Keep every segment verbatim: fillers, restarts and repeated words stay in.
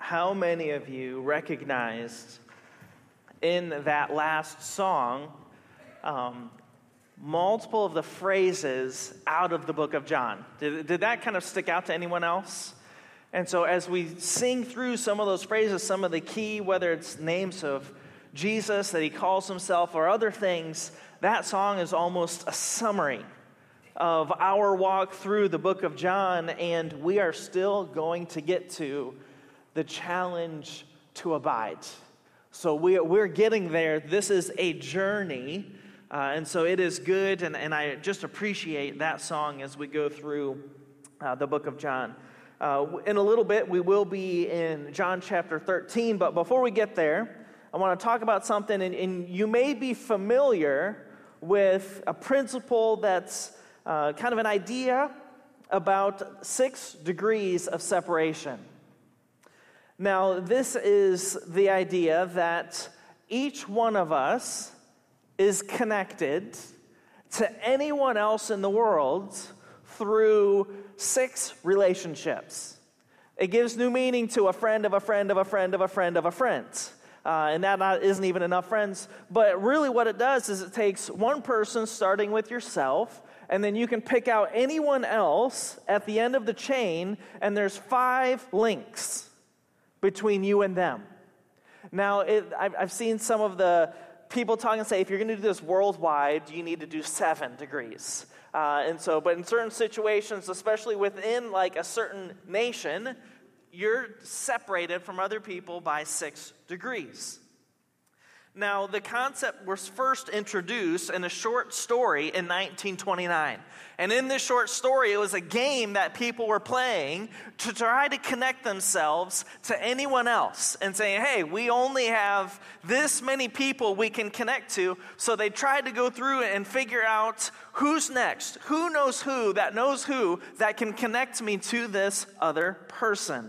how many of you recognized in that last song um, multiple of the phrases out of the book of John? Did, did that kind of stick out to anyone else? And so as we sing through some of those phrases, some of the key, whether it's names of Jesus that he calls himself or other things, that song is almost a summary of our walk through the book of John, and we are still going to get to the challenge to abide. So we, we're getting there. This is a journey, uh, and so it is good, and, and I just appreciate that song as we go through uh, the book of John. Uh, in a little bit, we will be in John chapter thirteen, but before we get there, I want to talk about something, and, and you may be familiar with a principle that's uh, kind of an idea about six degrees of separation. Now, this is the idea that each one of us is connected to anyone else in the world through six relationships. It gives new meaning to a friend of a friend of a friend of a friend of a friend. Uh, and that not, isn't even enough friends. But really what it does is it takes one person starting with yourself, and then you can pick out anyone else at the end of the chain, and there's five links between you and them. Now, it, I've, I've seen some of the people talk and say, if you're going to do this worldwide, you need to do seven degrees. Uh, and so, but in certain situations, especially within like a certain nation, you're separated from other people by six degrees. Now, the concept was first introduced in a short story in nineteen twenty-nine. And in this short story, it was a game that people were playing to try to connect themselves to anyone else and saying, hey, we only have this many people we can connect to. So they tried to go through and figure out who's next, who knows who that knows who that can connect me to this other person.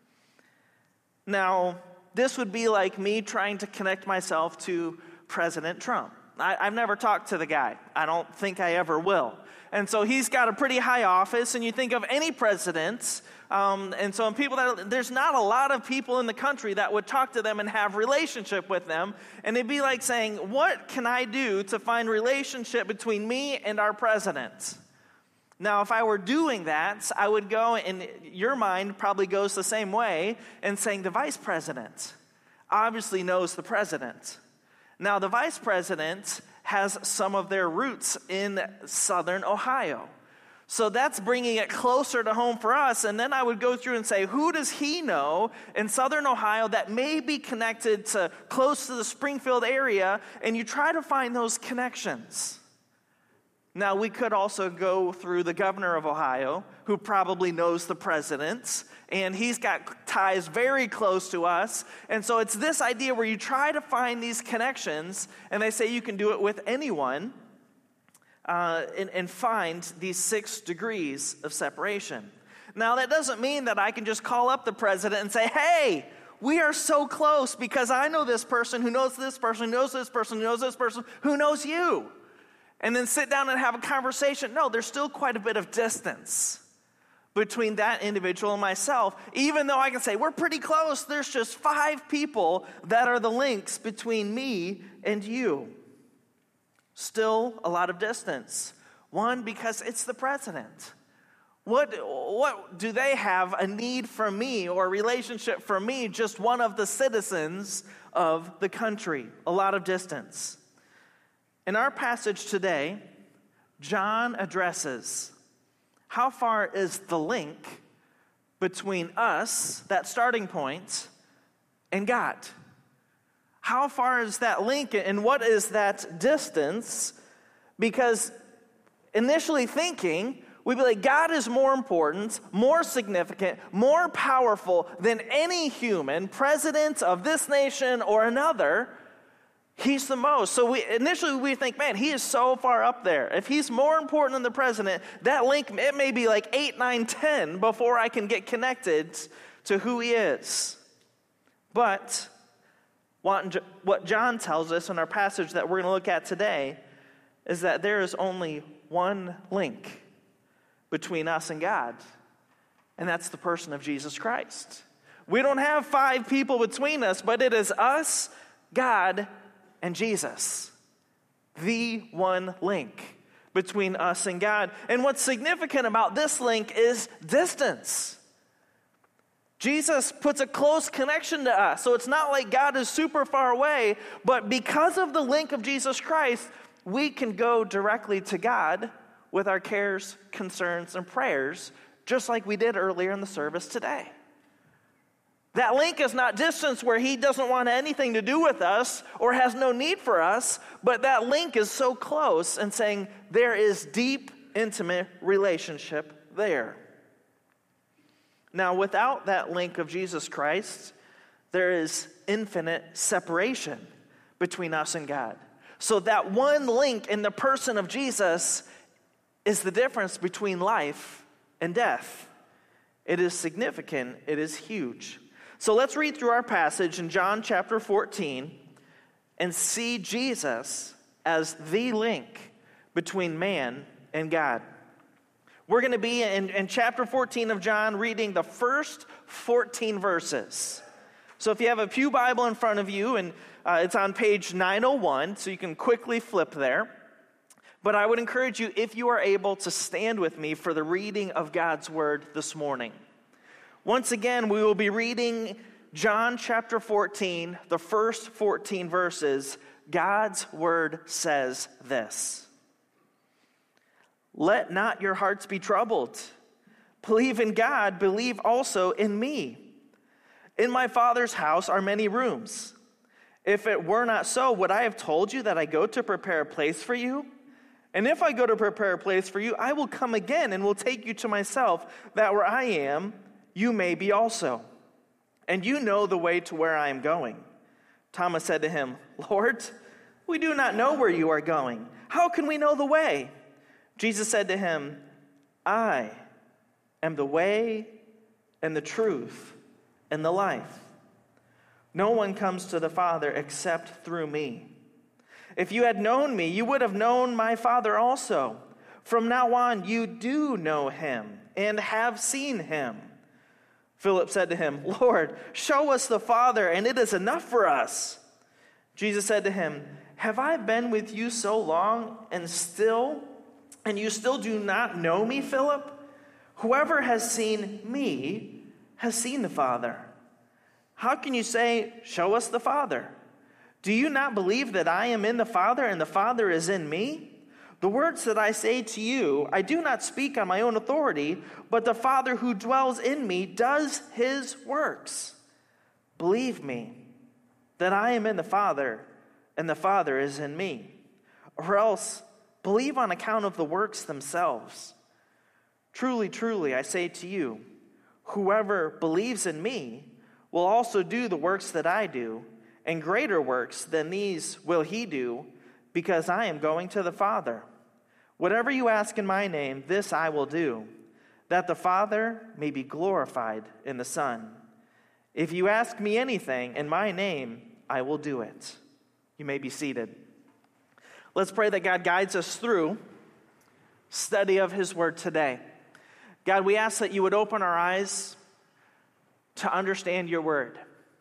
Now, this would be like me trying to connect myself to President Trump. I, I've never talked to the guy. I don't think I ever will. And so he's got a pretty high office, and you think of any president, um, and so in people that there's not a lot of people in the country that would talk to them and have relationship with them, and it'd be like saying, what can I do to find relationship between me and our president? Now, if I were doing that, I would go, and your mind probably goes the same way, and saying the vice president obviously knows the president. Now, the vice president has some of their roots in southern Ohio. So that's bringing it closer to home for us. And then I would go through and say, who does he know in southern Ohio that may be connected to close to the Springfield area? And you try to find those connections. Now, we could also go through the governor of Ohio, who probably knows the president, and he's got ties very close to us. And so it's this idea where you try to find these connections, and they say you can do it with anyone, uh, and, and find these six degrees of separation. Now, that doesn't mean that I can just call up the president and say, hey, we are so close because I know this person who knows this person, who knows this person, who knows this person, who knows you. And then sit down and have a conversation. No, there's still quite a bit of distance between that individual and myself. Even though I can say, we're pretty close, there's just five people that are the links between me and you. Still a lot of distance. One, because it's the president. What, what do they have a need from me or a relationship from me? Just one of the citizens of the country. A lot of distance. In our passage today, John addresses how far is the link between us, that starting point, and God? How far is that link and what is that distance? Because initially thinking, we'd be like, God is more important, more significant, more powerful than any human, president of this nation or another. He's the most. So we initially we think, man, he is so far up there. If he's more important than the president, that link, it may be like eight, nine, ten before I can get connected to who he is. But what John tells us in our passage that we're going to look at today is that there is only one link between us and God, and that's the person of Jesus Christ. We don't have five people between us, but it is us, God, and Jesus. The one link between us and God. And what's significant about this link is distance. Jesus puts a close connection to us. So it's not like God is super far away, but because of the link of Jesus Christ, we can go directly to God with our cares, concerns, and prayers, just like we did earlier in the service today. That link is not distance where he doesn't want anything to do with us or has no need for us, but that link is so close and saying there is deep, intimate relationship there. Now, without that link of Jesus Christ, there is infinite separation between us and God. So that one link in the person of Jesus is the difference between life and death. It is significant. It is huge. So let's read through our passage in John chapter fourteen and see Jesus as the link between man and God. We're going to be in, in chapter fourteen of John, reading the first fourteen verses. So if you have a pew Bible in front of you, and uh, it's on page nine oh one, so you can quickly flip there. But I would encourage you, if you are able, to stand with me for the reading of God's word this morning. Once again, we will be reading John chapter fourteen, the first fourteen verses. God's word says this: "Let not your hearts be troubled. Believe in God, believe also in me. In my Father's house are many rooms. If it were not so, would I have told you that I go to prepare a place for you? And if I go to prepare a place for you, I will come again and will take you to myself, that where I am, you may be also. And you know the way to where I am going." Thomas said to him, "Lord, we do not know where you are going. How can we know the way?" Jesus said to him, "I am the way and the truth and the life. No one comes to the Father except through me. If you had known me, you would have known my Father also. From now on, you do know him and have seen him." Philip said to him, "Lord, show us the Father, and it is enough for us." Jesus said to him, "Have I been with you so long, and still, and you still do not know me, Philip? Whoever has seen me has seen the Father. How can you say, 'Show us the Father'? Do you not believe that I am in the Father, and the Father is in me? The words that I say to you, I do not speak on my own authority, but the Father who dwells in me does his works. Believe me that I am in the Father, and the Father is in me. Or else, believe on account of the works themselves. Truly, truly, I say to you, whoever believes in me will also do the works that I do, and greater works than these will he do, because I am going to the Father. Whatever you ask in my name, this I will do, that the Father may be glorified in the Son. If you ask me anything in my name, I will do it." You may be seated. Let's pray that God guides us through study of his word today. God, we ask that you would open our eyes to understand your word.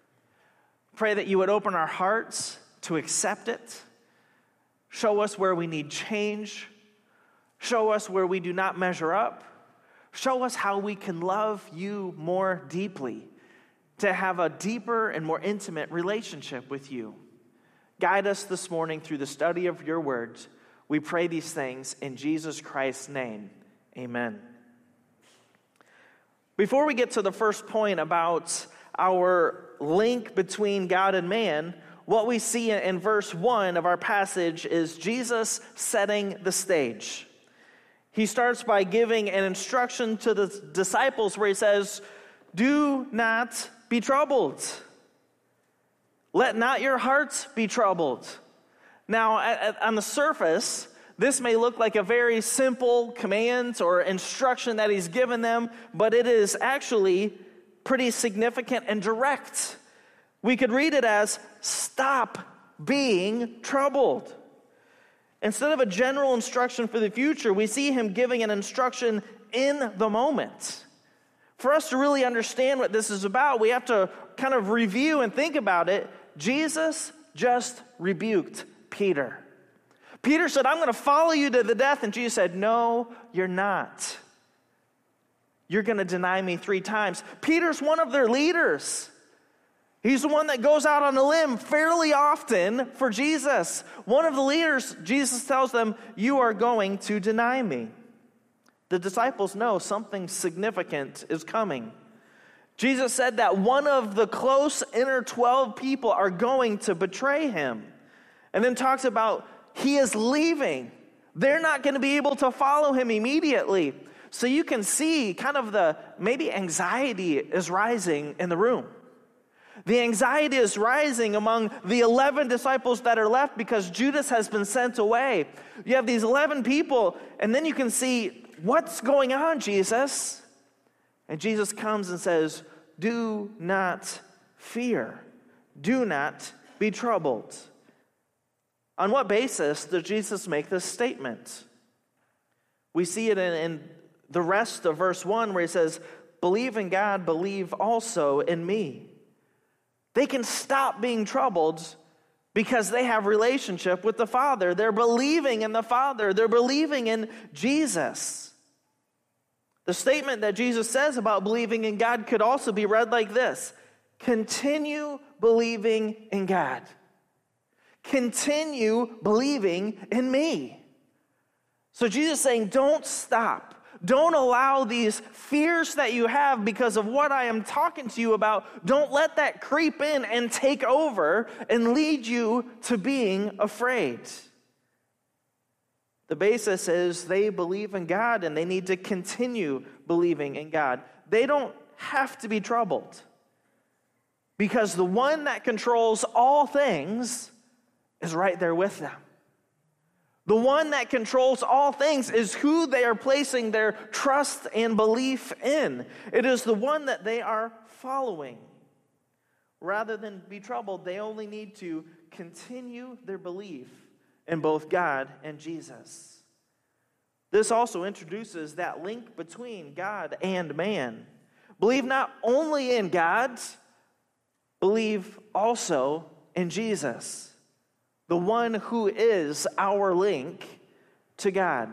Pray that you would open our hearts to accept it. Show us where we need change. Show us where we do not measure up. Show us how we can love you more deeply, to have a deeper and more intimate relationship with you. Guide us this morning through the study of your words. We pray these things in Jesus Christ's name. Amen. Before we get to the first point about our link between God and man, what we see in verse one of our passage is Jesus setting the stage. He starts by giving an instruction to the disciples where he says, "Do not be troubled. Let not your hearts be troubled." Now, on the surface, this may look like a very simple command or instruction that he's given them, but it is actually pretty significant and direct. We could read it as, "Stop being troubled." Instead of a general instruction for the future, we see him giving an instruction in the moment. For us to really understand what this is about, we have to kind of review and think about it. Jesus just rebuked Peter. Peter said, I'm going to follow you to the death. And Jesus said, no, you're not. You're going to deny me three times. Peter's one of their leaders. He's the one that goes out on a limb fairly often for Jesus. One of the leaders, Jesus tells them, you are going to deny me. The disciples know something significant is coming. Jesus said that one of the close inner twelve people are going to betray him. And then talks about he is leaving. They're not going to be able to follow him immediately. So you can see kind of the maybe anxiety is rising in the room. The anxiety is rising among the eleven disciples that are left because Judas has been sent away. You have these eleven people, and then you can see, what's going on, Jesus? And Jesus comes and says, do not fear. Do not be troubled. On what basis does Jesus make this statement? We see it in, in the rest of verse one where he says, believe in God, believe also in me. They can stop being troubled because they have relationship with the Father. They're believing in the Father. They're believing in Jesus. The statement that Jesus says about believing in God could also be read like this: continue believing in God. Continue believing in me. So Jesus is saying, don't stop. Don't allow these fears that you have because of what I am talking to you about. Don't let that creep in and take over and lead you to being afraid. The basis is they believe in God and they need to continue believing in God. They don't have to be troubled because the one that controls all things is right there with them. The one that controls all things is who they are placing their trust and belief in. It is the one that they are following. Rather than be troubled, they only need to continue their belief in both God and Jesus. This also introduces that link between God and man. Believe not only in God, believe also in Jesus, the one who is our link to God.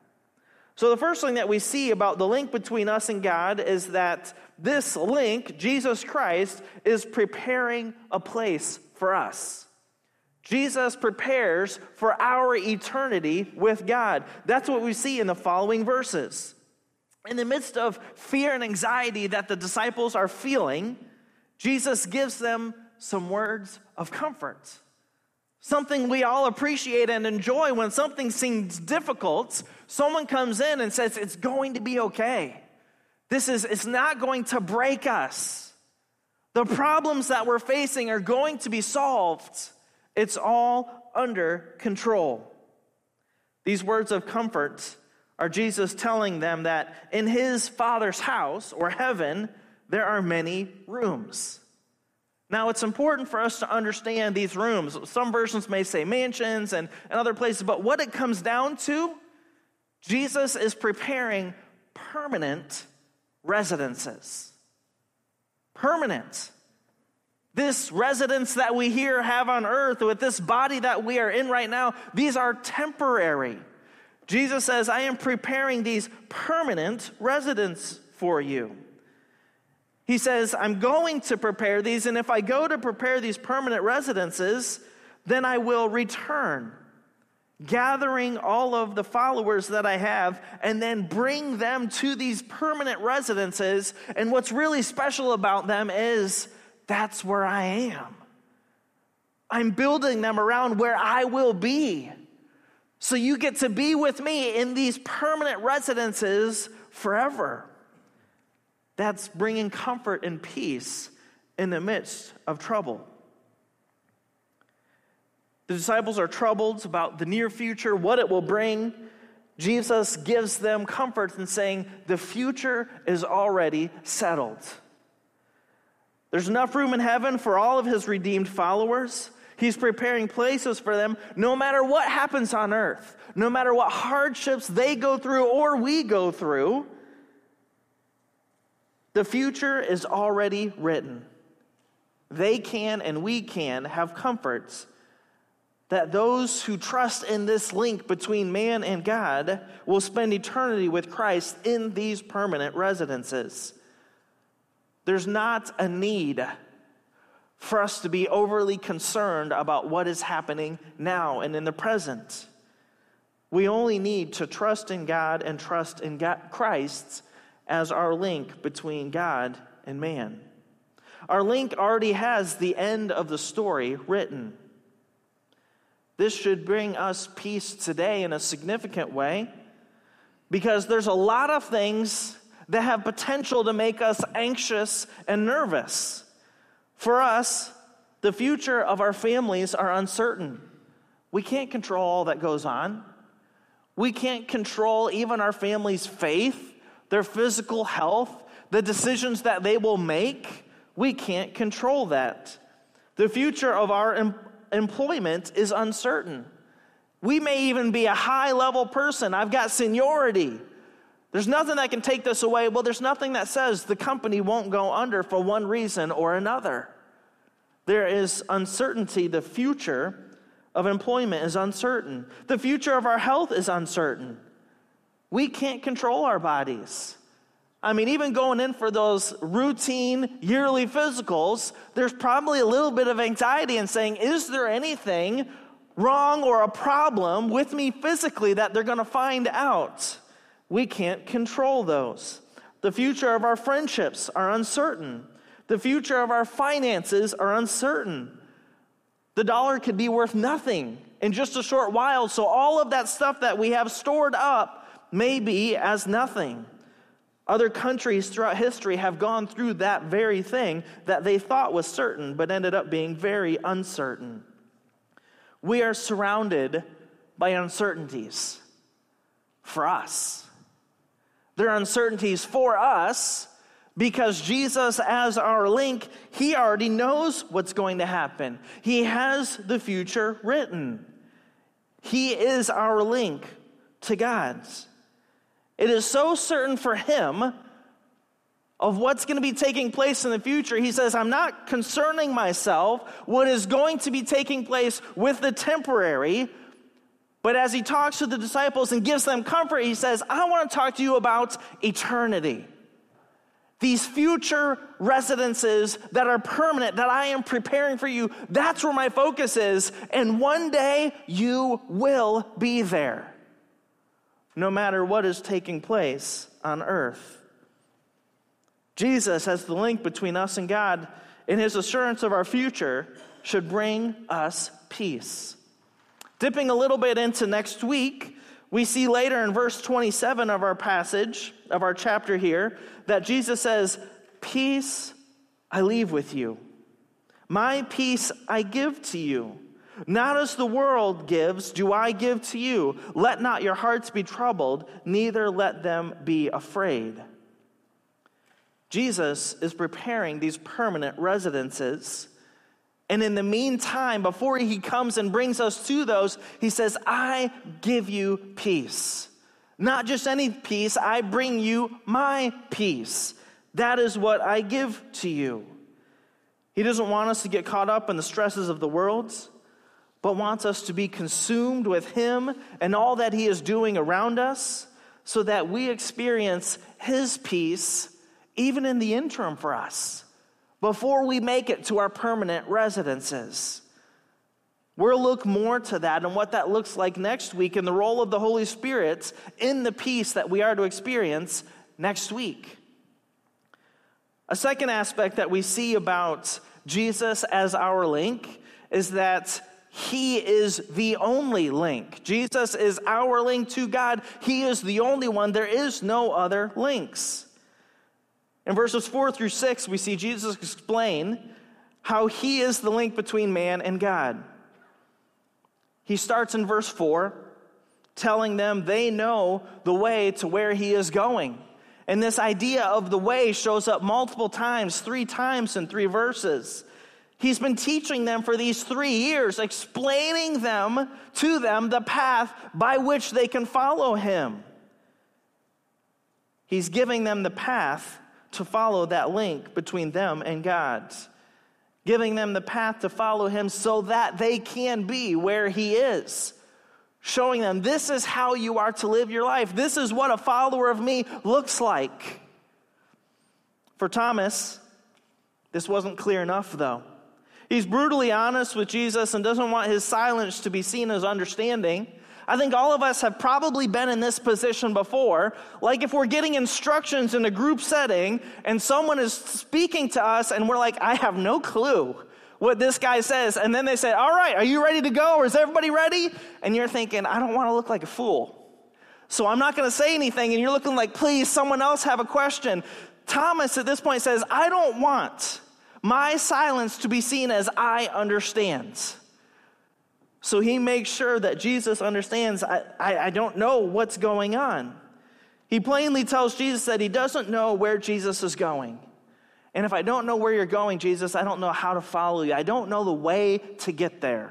So the first thing that we see about the link between us and God is that this link, Jesus Christ, is preparing a place for us. Jesus prepares for our eternity with God. That's what we see in the following verses. In the midst of fear and anxiety that the disciples are feeling, Jesus gives them some words of comfort. Something we all appreciate and enjoy when something seems difficult. Someone comes in and says, it's going to be okay. This is, it's not going to break us. The problems that we're facing are going to be solved. It's all under control. These words of comfort are Jesus telling them that in his Father's house, or heaven, there are many rooms. Now, it's important for us to understand these rooms. Some versions may say mansions and, and other places, but what it comes down to, Jesus is preparing permanent residences. Permanent. This residence that we here have on earth, with this body that we are in right now, these are temporary. Jesus says, I am preparing these permanent residences for you. He says, I'm going to prepare these, and if I go to prepare these permanent residences, then I will return, gathering all of the followers that I have, and then bring them to these permanent residences. And what's really special about them is that's where I am. I'm building them around where I will be. So you get to be with me in these permanent residences forever. That's bringing comfort and peace in the midst of trouble. The disciples are troubled about the near future, what it will bring. Jesus gives them comfort in saying the future is already settled. There's enough room in heaven for all of his redeemed followers. He's preparing places for them no matter what happens on earth, no matter what hardships they go through or we go through. The future is already written. They can and we can have comforts that those who trust in this link between man and God will spend eternity with Christ in these permanent residences. There's not a need for us to be overly concerned about what is happening now and in the present. We only need to trust in God and trust in God, Christ as our link between God and man. Our link already has the end of the story written. This should bring us peace today in a significant way, because there's a lot of things that have potential to make us anxious and nervous. For us, the future of our families are uncertain. We can't control all that goes on. We can't control even our family's faith, their physical health, the decisions that they will make. We can't control that. The future of our em- employment is uncertain. We may even be a high-level person. I've got seniority. There's nothing that can take this away. Well, there's nothing that says the company won't go under for one reason or another. There is uncertainty. The future of employment is uncertain. The future of our health is uncertain. We can't control our bodies. I mean, even going in for those routine yearly physicals, there's probably a little bit of anxiety in saying, is there anything wrong or a problem with me physically that they're going to find out? We can't control those. The future of our friendships are uncertain. The future of our finances are uncertain. The dollar could be worth nothing in just a short while, so all of that stuff that we have stored up may be as nothing. Other countries throughout history have gone through that very thing that they thought was certain, but ended up being very uncertain. We are surrounded by uncertainties for us. There are uncertainties for us because Jesus, as our link, he already knows what's going to happen. He has the future written. He is our link to God's. It is so certain for him of what's going to be taking place in the future. He says, I'm not concerning myself what is going to be taking place with the temporary. But as he talks to the disciples and gives them comfort, he says, I want to talk to you about eternity. These future residences that are permanent, that I am preparing for you, that's where my focus is. And one day you will be there, no matter what is taking place on earth. Jesus, as the link between us and God, and his assurance of our future, should bring us peace. Dipping a little bit into next week, we see later in verse twenty-seven of our passage, of our chapter here, that Jesus says, peace I leave with you. My peace I give to you. Not as the world gives, do I give to you. Let not your hearts be troubled, neither let them be afraid. Jesus is preparing these permanent residences. And in the meantime, before he comes and brings us to those, he says, I give you peace. Not just any peace, I bring you my peace. That is what I give to you. He doesn't want us to get caught up in the stresses of the world, but wants us to be consumed with him and all that he is doing around us so that we experience his peace even in the interim for us before we make it to our permanent residences. We'll look more to that and what that looks like next week and the role of the Holy Spirit in the peace that we are to experience next week. A second aspect that we see about Jesus as our link is that he is the only link. Jesus is our link to God. He is the only one. There is no other links. In verses four through six, we see Jesus explain how he is the link between man and God. He starts in verse four, telling them they know the way to where he is going. And this idea of the way shows up multiple times, three times in three verses. He's been teaching them for these three years, explaining them to them the path by which they can follow him. He's giving them the path to follow that link between them and God, giving them the path to follow him so that they can be where he is, showing them this is how you are to live your life. This is what a follower of me looks like. For Thomas, this wasn't clear enough, though. He's brutally honest with Jesus and doesn't want his silence to be seen as understanding. I think all of us have probably been in this position before. Like if we're getting instructions in a group setting and someone is speaking to us and we're like, I have no clue what this guy says. And then they say, all right, are you ready to go? Or is everybody ready? And you're thinking, I don't want to look like a fool, so I'm not going to say anything. And you're looking like, please, someone else have a question. Thomas at this point says, I don't want my silence to be seen as I understand. So he makes sure that Jesus understands, I, I, I don't know what's going on. He plainly tells Jesus that he doesn't know where Jesus is going. And if I don't know where you're going, Jesus, I don't know how to follow you. I don't know the way to get there.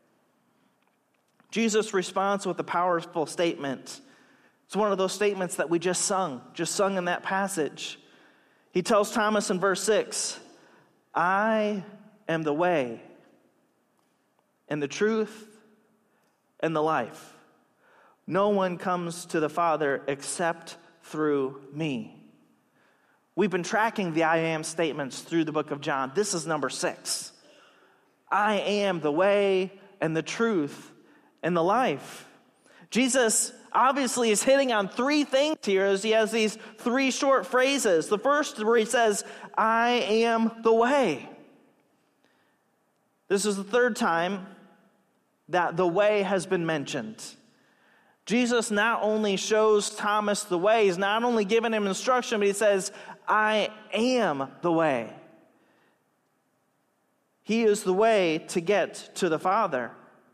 Jesus responds with a powerful statement. It's one of those statements that we just sung, just sung in that passage. He tells Thomas in verse six, I am the way and the truth and the life. No one comes to the Father except through me. We've been tracking the I am statements through the book of John. This is number six. I am the way and the truth and the life. Jesus obviously is hitting on three things here as he has these three short phrases. The first where he says, I am the way. This is the third time that the way has been mentioned. Jesus not only shows Thomas the way, he's not only giving him instruction, but he says, I am the way. He is the way to get to the Father.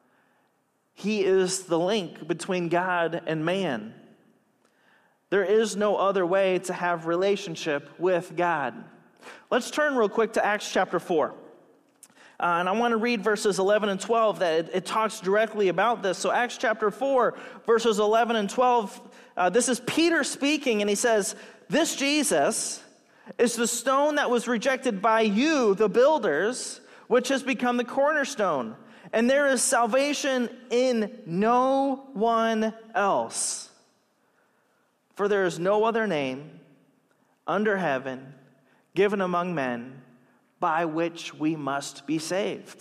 He is the link between God and man. There is no other way to have relationship with God. Let's turn real quick to Acts chapter four. Uh, and I want to read verses eleven and twelve that it, it talks directly about this. So Acts chapter four, verses eleven and twelve, uh, this is Peter speaking, and he says, this Jesus is the stone that was rejected by you, the builders, which has become the cornerstone. And there is salvation in no one else. For there is no other name under heaven given among men by which we must be saved.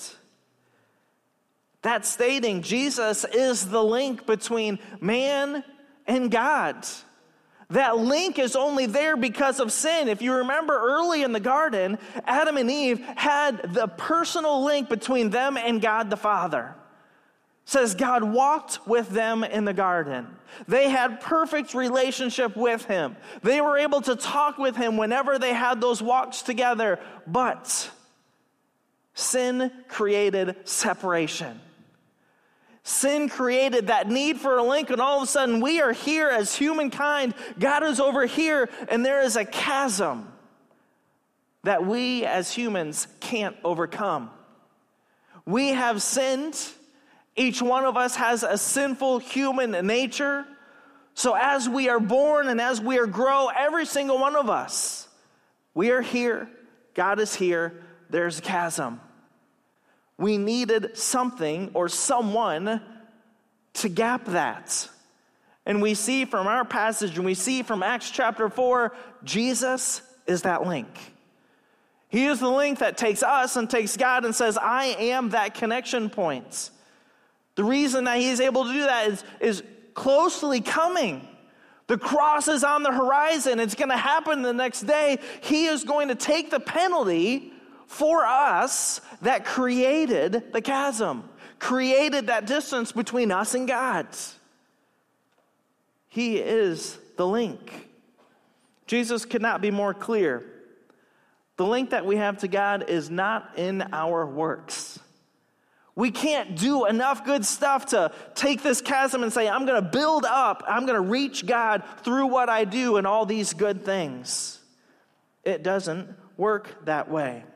That's stating Jesus is the link between man and God. That link is only there because of sin. If you remember early in the garden, Adam and Eve had the personal link between them and God the Father. It says God walked with them in the garden. They had perfect relationship with him. They were able to talk with him whenever they had those walks together. But sin created separation. Sin created that need for a link, and all of a sudden we are here as humankind. God is over here, and there is a chasm that we as humans can't overcome. We have sinned. Each one of us has a sinful human nature. So as we are born and as we are grow, every single one of us, we are here. God is here. There's a chasm. We needed something or someone to gap that. And we see from our passage, and we see from Acts chapter four, Jesus is that link. He is the link that takes us and takes God and says, I am that connection point. The reason that he's able to do that is, is closely coming. The cross is on the horizon. It's going to happen the next day. He is going to take the penalty for us that created the chasm, created that distance between us and God. He is the link. Jesus could not be more clear. The link that we have to God is not in our works. We can't do enough good stuff to take this chasm and say, I'm going to build up, I'm going to reach God through what I do and all these good things. It doesn't work that way.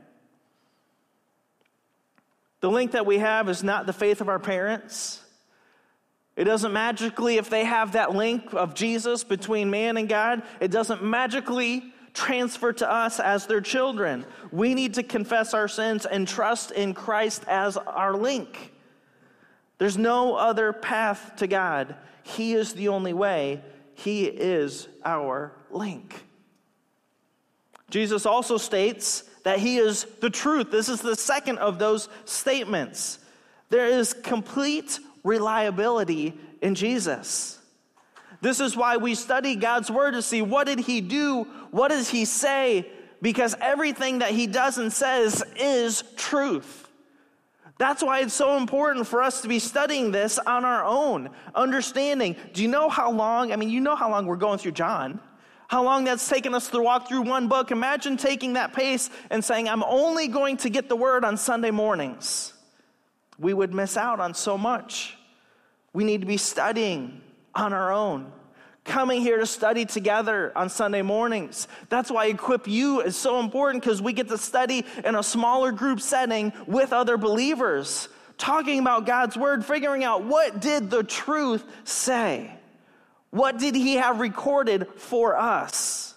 The link that we have is not the faith of our parents. It doesn't magically, if they have that link of Jesus between man and God, it doesn't magically transferred to us as their children. We need to confess our sins and trust in Christ as our link. There's no other path to God. He is the only way. He is our link. Jesus also states that he is the truth. This is the second of those statements. There is complete reliability in Jesus. This is why we study God's word to see what did he do, what does he say, because everything that he does and says is truth. That's why it's so important for us to be studying this on our own, understanding. Do you know how long, I mean, you know how long we're going through John, how long that's taken us to walk through one book. Imagine taking that pace and saying, I'm only going to get the word on Sunday mornings. We would miss out on so much. We need to be studying on our own, coming here to study together on Sunday mornings. That's why Equip You is so important, because we get to study in a smaller group setting with other believers, talking about God's word, figuring out what did the truth say? What did he have recorded for us?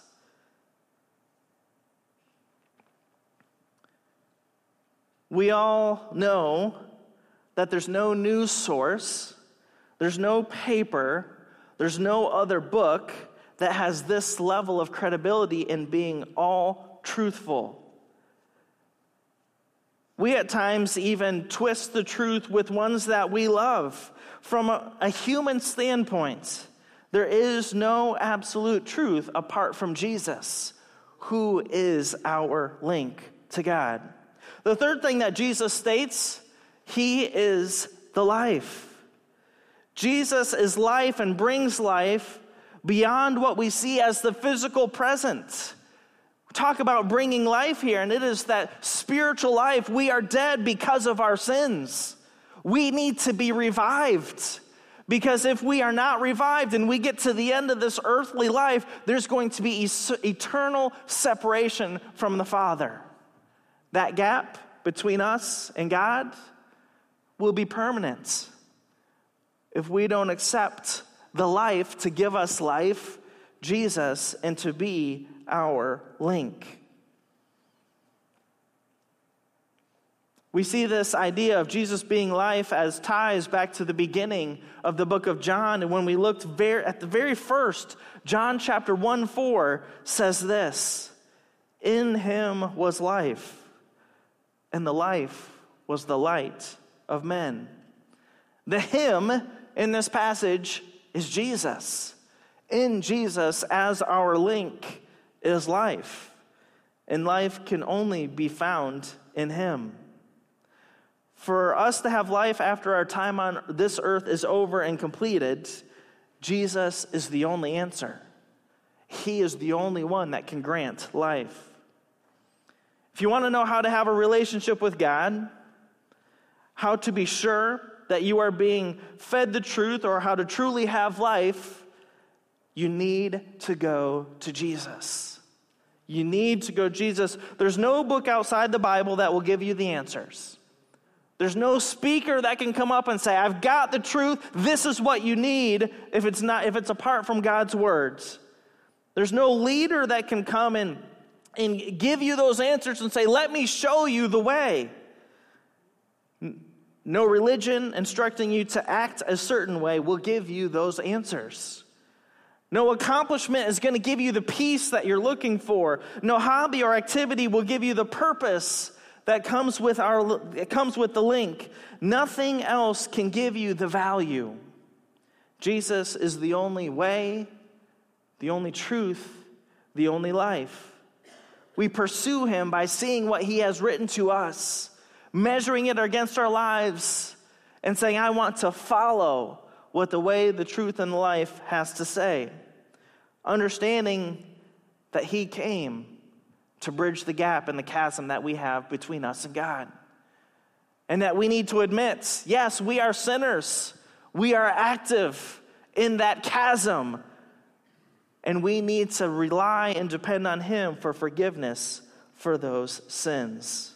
We all know that there's no news source, there's no paper, there's no other book that has this level of credibility in being all truthful. We at times even twist the truth with ones that we love. From a, a human standpoint, there is no absolute truth apart from Jesus, who is our link to God. The third thing that Jesus states, he is the life. Jesus is life and brings life beyond what we see as the physical present. We talk about bringing life here, and it is that spiritual life. We are dead because of our sins. We need to be revived, because if we are not revived and we get to the end of this earthly life, there's going to be eternal separation from the Father. That gap between us and God will be permanent if we don't accept the life to give us life, Jesus, and to be our link. We see this idea of Jesus being life as ties back to the beginning of the book of John. And when we looked very, at the very first, John chapter one four says this, in him was life, and the life was the light of men. The him in this passage is Jesus. In Jesus as our link is life. And life can only be found in him. For us to have life after our time on this earth is over and completed, Jesus is the only answer. He is the only one that can grant life. If you want to know how to have a relationship with God, how to be sure that you are being fed the truth, or how to truly have life, you need to go to Jesus. You need to go to Jesus. There's no book outside the Bible that will give you the answers. There's no speaker that can come up and say, I've got the truth, this is what you need, if it's not, if it's apart from God's words. There's no leader that can come and, and give you those answers and say, let me show you the way. No religion instructing you to act a certain way will give you those answers. No accomplishment is going to give you the peace that you're looking for. No hobby or activity will give you the purpose that comes with our it comes with the link. Nothing else can give you the value. Jesus is the only way, the only truth, the only life. We pursue him by seeing what he has written to us, measuring it against our lives, and saying, I want to follow what the way, the truth, and the life has to say. Understanding that he came to bridge the gap and the chasm that we have between us and God. And that we need to admit, yes, we are sinners. We are active in that chasm. And we need to rely and depend on him for forgiveness for those sins.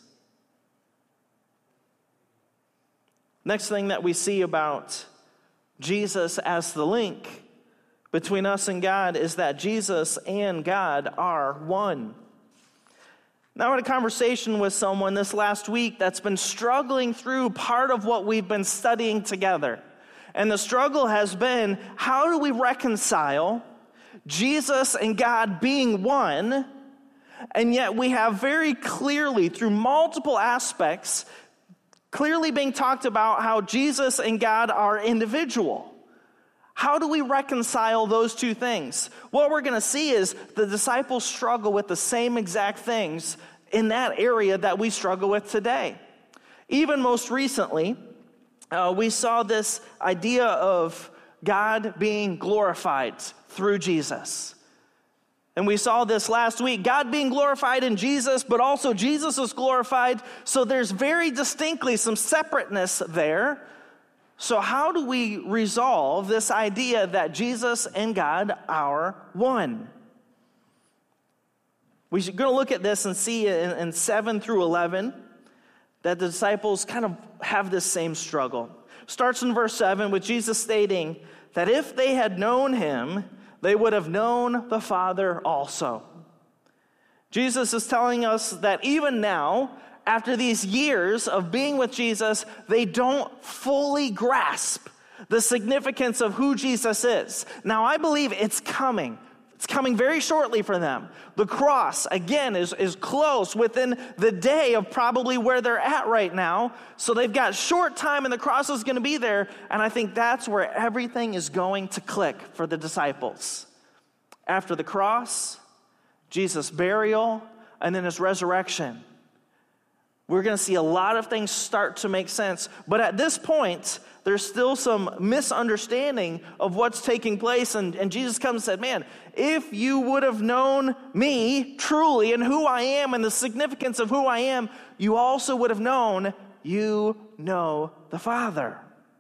Next thing that we see about Jesus as the link between us and God is that Jesus and God are one. Now, I had a conversation with someone this last week that's been struggling through part of what we've been studying together. And the struggle has been, how do we reconcile Jesus and God being one, and yet we have very clearly, through multiple aspects, clearly being talked about how Jesus and God are individual. How do we reconcile those two things? What we're going to see is the disciples struggle with the same exact things in that area that we struggle with today. Even most recently, uh, we saw this idea of God being glorified through Jesus. And we saw this last week, God being glorified in Jesus, but also Jesus is glorified. So there's very distinctly some separateness there. So how do we resolve this idea that Jesus and God are one? We're going to look at this and see in, in seven through eleven that the disciples kind of have this same struggle. Starts in verse seven with Jesus stating that if they had known him, they would have known the Father also. Jesus is telling us that even now, after these years of being with Jesus, they don't fully grasp the significance of who Jesus is. Now, I believe it's coming. It's coming very shortly for them. The cross, again, is, is close within the day of probably where they're at right now. So they've got short time and the cross is going to be there. And I think that's where everything is going to click for the disciples. After the cross, Jesus' burial, and then his resurrection. We're going to see a lot of things start to make sense. But at this point, there's still some misunderstanding of what's taking place. And, and Jesus comes and said, man, if you would have known me truly and who I am and the significance of who I am, you also would have known you know the Father.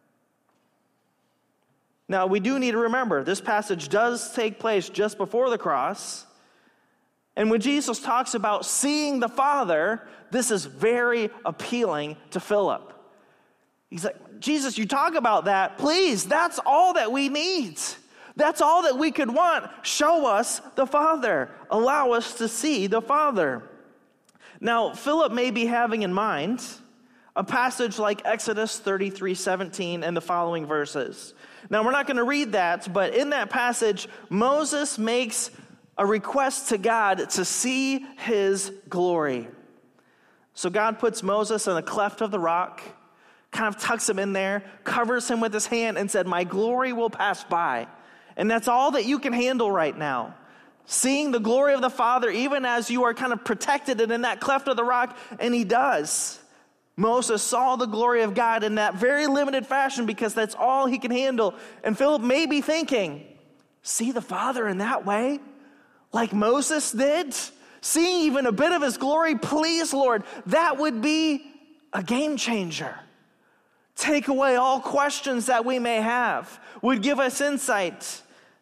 Now, we do need to remember, this passage does take place just before the cross. And when Jesus talks about seeing the Father, this is very appealing to Philip. He's like, Jesus, you talk about that. Please, that's all that we need. That's all that we could want. Show us the Father. Allow us to see the Father. Now, Philip may be having in mind a passage like Exodus thirty-three seventeen and the following verses. Now, we're not going to read that, but in that passage, Moses makes a request to God to see his glory. So God puts Moses in a cleft of the rock, kind of tucks him in there, covers him with his hand, and said, my glory will pass by. And that's all that you can handle right now. Seeing the glory of the Father, even as you are kind of protected and in that cleft of the rock, and he does. Moses saw the glory of God in that very limited fashion because that's all he can handle. And Philip may be thinking, see the Father in that way? Like Moses did? Seeing even a bit of his glory, please, Lord, that would be a game changer. Take away all questions that we may have, would give us insight.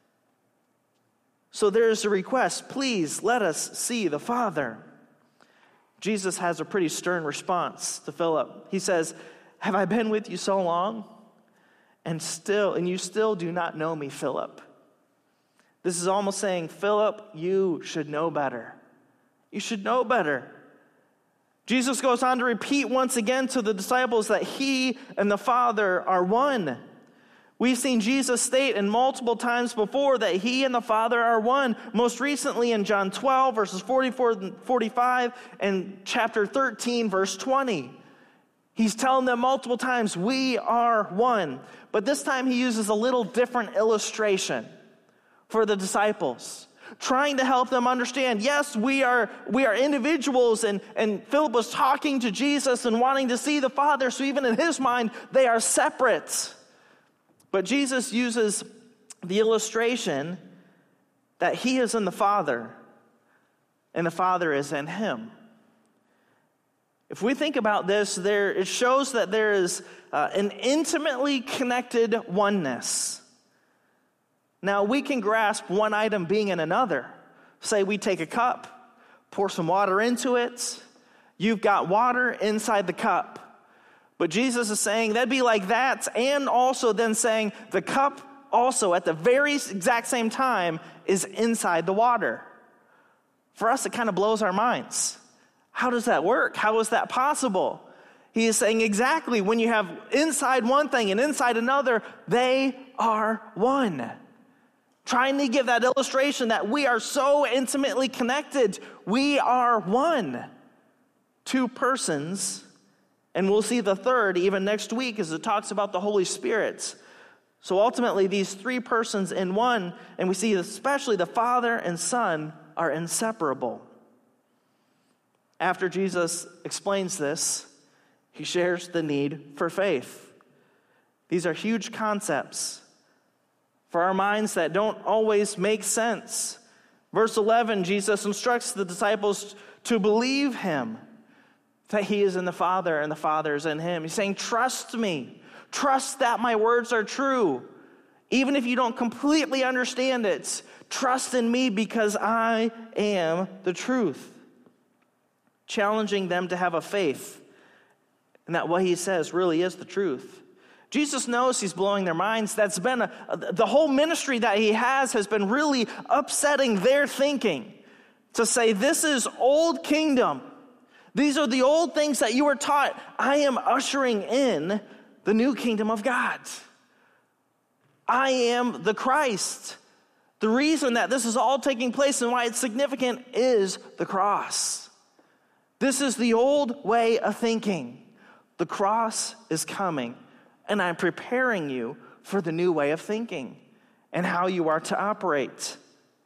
So there's a request, please let us see the Father. Jesus has a pretty stern response to Philip. He says, have I been with you so long? And still, and you still do not know me, Philip. This is almost saying, Philip, you should know better. You should know better. Jesus goes on to repeat once again to the disciples that he and the Father are one. We've seen Jesus state in multiple times before that he and the Father are one. Most recently in John twelve, verses forty-four and forty-five, and chapter thirteen, verse twenty. He's telling them multiple times, we are one. But this time he uses a little different illustration for the disciples, trying to help them understand, yes, we are we are individuals, and, and Philip was talking to Jesus and wanting to see the Father, so even in his mind, they are separate. But Jesus uses the illustration that he is in the Father, and the Father is in him. If we think about this, there it shows that there is uh, an intimately connected oneness. Now, we can grasp one item being in another. Say we take a cup, pour some water into it. You've got water inside the cup. But Jesus is saying that'd be like that, and also then saying the cup also at the very exact same time is inside the water. For us, it kind of blows our minds. How does that work? How is that possible? He is saying exactly when you have inside one thing and inside another, they are one. Trying to give that illustration that we are so intimately connected. We are one. Two persons, and we'll see the third even next week as it talks about the Holy Spirit. So ultimately, these three persons in one, and we see especially the Father and Son, are inseparable. After Jesus explains this, he shares the need for faith. These are huge concepts for our minds that don't always make sense. Verse eleven, Jesus instructs the disciples to believe him, that he is in the Father and the Father is in him. He's saying, trust me. Trust that my words are true. Even if you don't completely understand it, trust in me because I am the truth. Challenging them to have a faith and that what he says really is the truth. Jesus knows he's blowing their minds. That's been a, the whole ministry that he has has been really upsetting their thinking. To say, this is old kingdom. These are the old things that you were taught. I am ushering in the new kingdom of God. I am the Christ. The reason that this is all taking place and why it's significant is the cross. This is the old way of thinking. The cross is coming, and I'm preparing you for the new way of thinking and how you are to operate.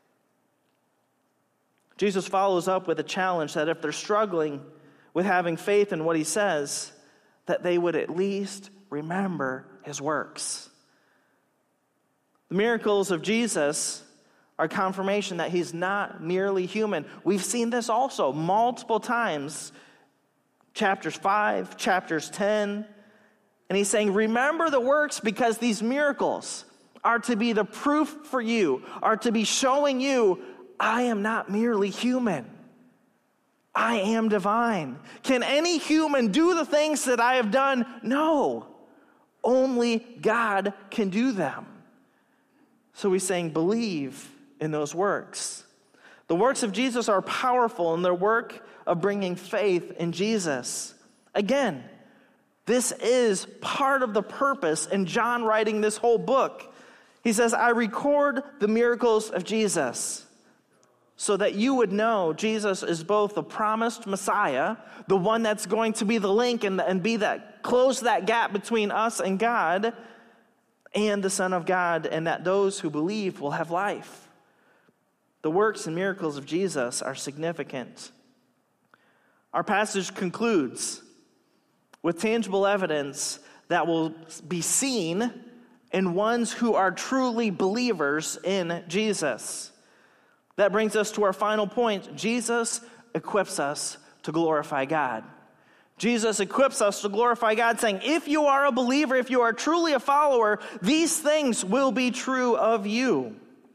Jesus follows up with a challenge that if they're struggling with having faith in what he says, that they would at least remember his works. The miracles of Jesus are confirmation that he's not merely human. We've seen this also multiple times. Chapters five, chapters ten. And he's saying, remember the works because these miracles are to be the proof for you, are to be showing you, I am not merely human. I am divine. Can any human do the things that I have done? No. Only God can do them. So he's saying, believe in those works. The works of Jesus are powerful in their work of bringing faith in Jesus. Again, this is part of the purpose in John writing this whole book. He says, I record the miracles of Jesus so that you would know Jesus is both the promised Messiah, the one that's going to be the link and, and be that, close that gap between us and God, and the Son of God, and that those who believe will have life. The works and miracles of Jesus are significant. Our passage concludes with tangible evidence that will be seen in ones who are truly believers in Jesus. That brings us to our final point. Jesus equips us to glorify God. Jesus equips us to glorify God, saying, if you are a believer, if you are truly a follower, these things will be true of you.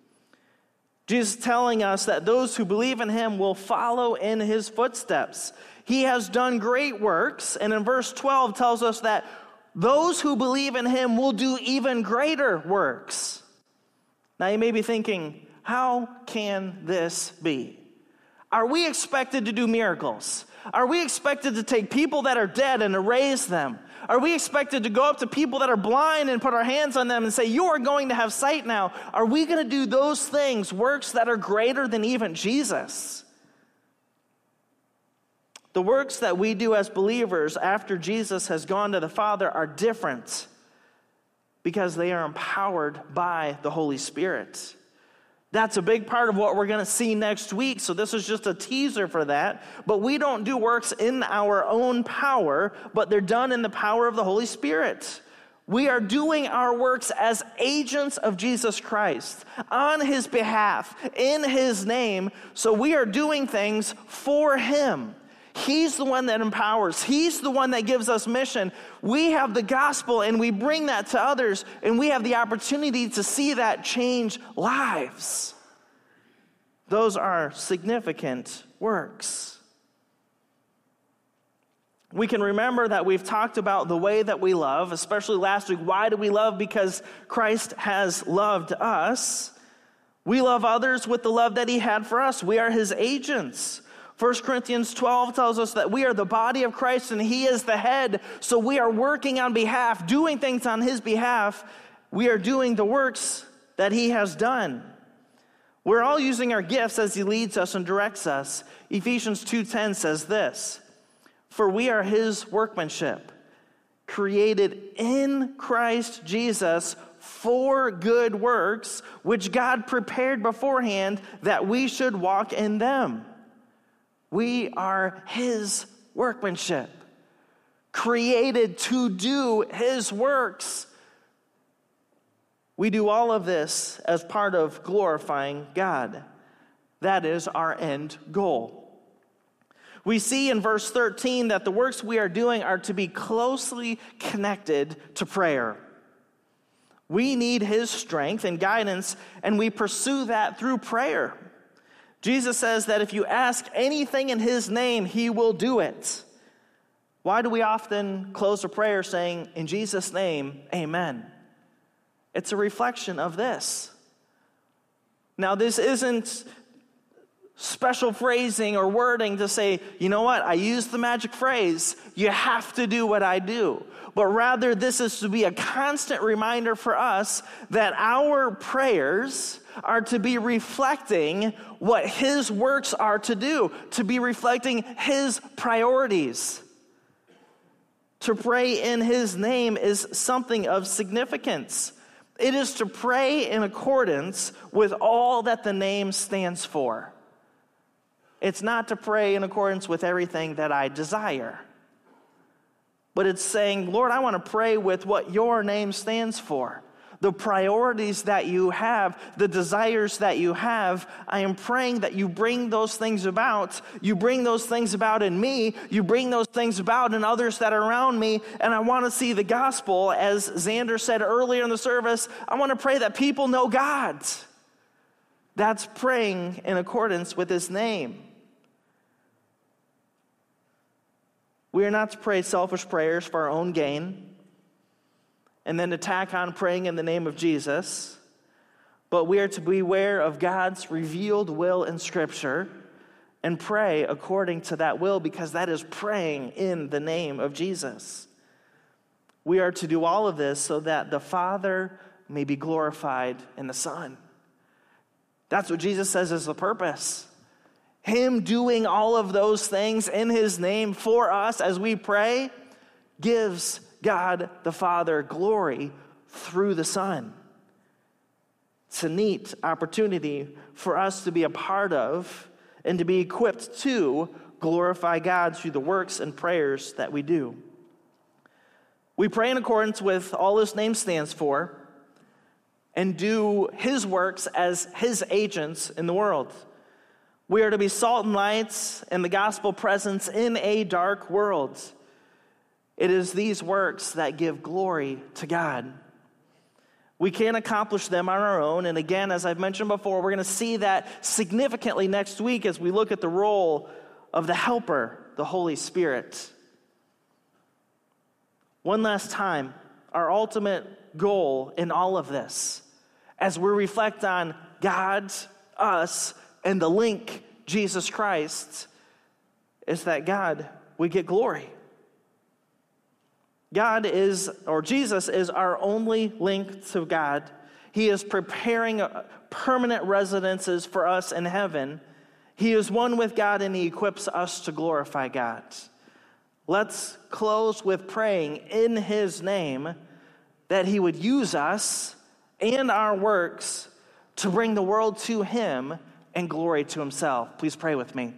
Jesus is telling us that those who believe in him will follow in his footsteps. He has done great works, and in verse twelve tells us that those who believe in him will do even greater works. Now you may be thinking, how can this be? Are we expected to do miracles? Are we expected to take people that are dead and to raise them? Are we expected to go up to people that are blind and put our hands on them and say, you are going to have sight now? Are we going to do those things, works that are greater than even Jesus? The works that we do as believers after Jesus has gone to the Father are different because they are empowered by the Holy Spirit. That's a big part of what we're going to see next week, so this is just a teaser for that. But we don't do works in our own power, but they're done in the power of the Holy Spirit. We are doing our works as agents of Jesus Christ, on his behalf, in his name, so we are doing things for him. He's the one that empowers. He's the one that gives us mission. We have the gospel and we bring that to others, and we have the opportunity to see that change lives. Those are significant works. We can remember that we've talked about the way that we love, especially last week. Why do we love? Because Christ has loved us. We love others with the love that he had for us. We are his agents. First Corinthians twelve tells us that we are the body of Christ and he is the head. So we are working on behalf, doing things on his behalf. We are doing the works that he has done. We're all using our gifts as he leads us and directs us. Ephesians two ten says this, "For we are his workmanship, created in Christ Jesus for good works, which God prepared beforehand that we should walk in them." We are his workmanship, created to do his works. We do all of this as part of glorifying God. That is our end goal. We see in verse thirteen that the works we are doing are to be closely connected to prayer. We need his strength and guidance, and we pursue that through prayer. Jesus says that if you ask anything in his name, he will do it. Why do we often close a prayer saying, "In Jesus' name, amen"? It's a reflection of this. Now, this isn't special phrasing or wording to say, you know what, I use the magic phrase, you have to do what I do. But rather, this is to be a constant reminder for us that our prayers are to be reflecting what his works are to do, to be reflecting his priorities. To pray in his name is something of significance. It is to pray in accordance with all that the name stands for. It's not to pray in accordance with everything that I desire. But it's saying, Lord, I want to pray with what your name stands for. The priorities that you have, the desires that you have, I am praying that you bring those things about. You bring those things about in me. You bring those things about in others that are around me. And I want to see the gospel, as Xander said earlier in the service, I want to pray that people know God. That's praying in accordance with his name. We are not to pray selfish prayers for our own gain and then to tack on praying in the name of Jesus, but we are to beware of God's revealed will in Scripture and pray according to that will, because that is praying in the name of Jesus. We are to do all of this so that the Father may be glorified in the Son. That's what Jesus says is the purpose. Him doing all of those things in his name for us as we pray gives God the Father glory through the Son. It's a neat opportunity for us to be a part of and to be equipped to glorify God through the works and prayers that we do. We pray in accordance with all his name stands for and do his works as his agents in the world. We are to be salt and lights and the gospel presence in a dark world. It is these works that give glory to God. We can't accomplish them on our own. And again, as I've mentioned before, we're going to see that significantly next week as we look at the role of the helper, the Holy Spirit. One last time, our ultimate goal in all of this, as we reflect on God, us, and the link, Jesus Christ, is that God, we get glory. God is, or Jesus is our only link to God. He is preparing permanent residences for us in heaven. He is one with God and he equips us to glorify God. Let's close with praying in his name that he would use us and our works to bring the world to him and glory to himself. Please pray with me.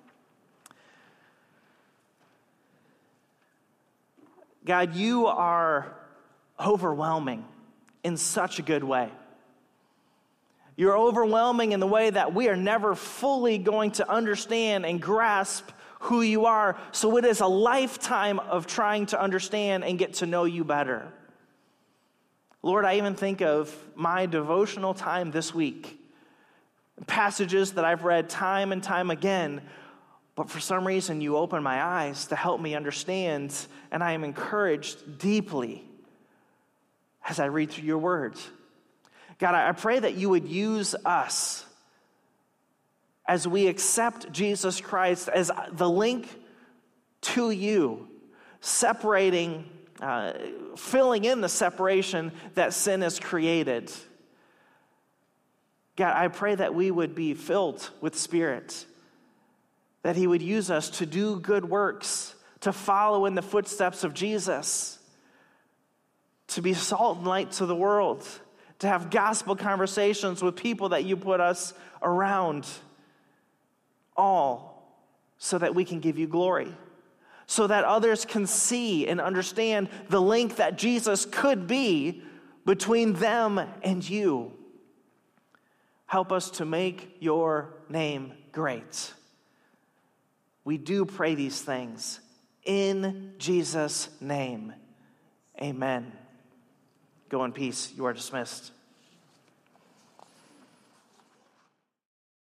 God, you are overwhelming in such a good way. You're overwhelming in the way that we are never fully going to understand and grasp who you are. So it is a lifetime of trying to understand and get to know you better. Lord, I even think of my devotional time this week. Passages that I've read time and time again, But for some reason, you open my eyes to help me understand, and I am encouraged deeply as I read through your words. God, I pray that you would use us as we accept Jesus Christ as the link to you, separating, uh, filling in the separation that sin has created. God, I pray that we would be filled with Spirit, that he would use us to do good works, to follow in the footsteps of Jesus, to be salt and light to the world, to have gospel conversations with people that you put us around, all so that we can give you glory, so that others can see and understand the link that Jesus could be between them and you. Help us to make your name great. We do pray these things in Jesus' name. Amen. Go in peace. You are dismissed.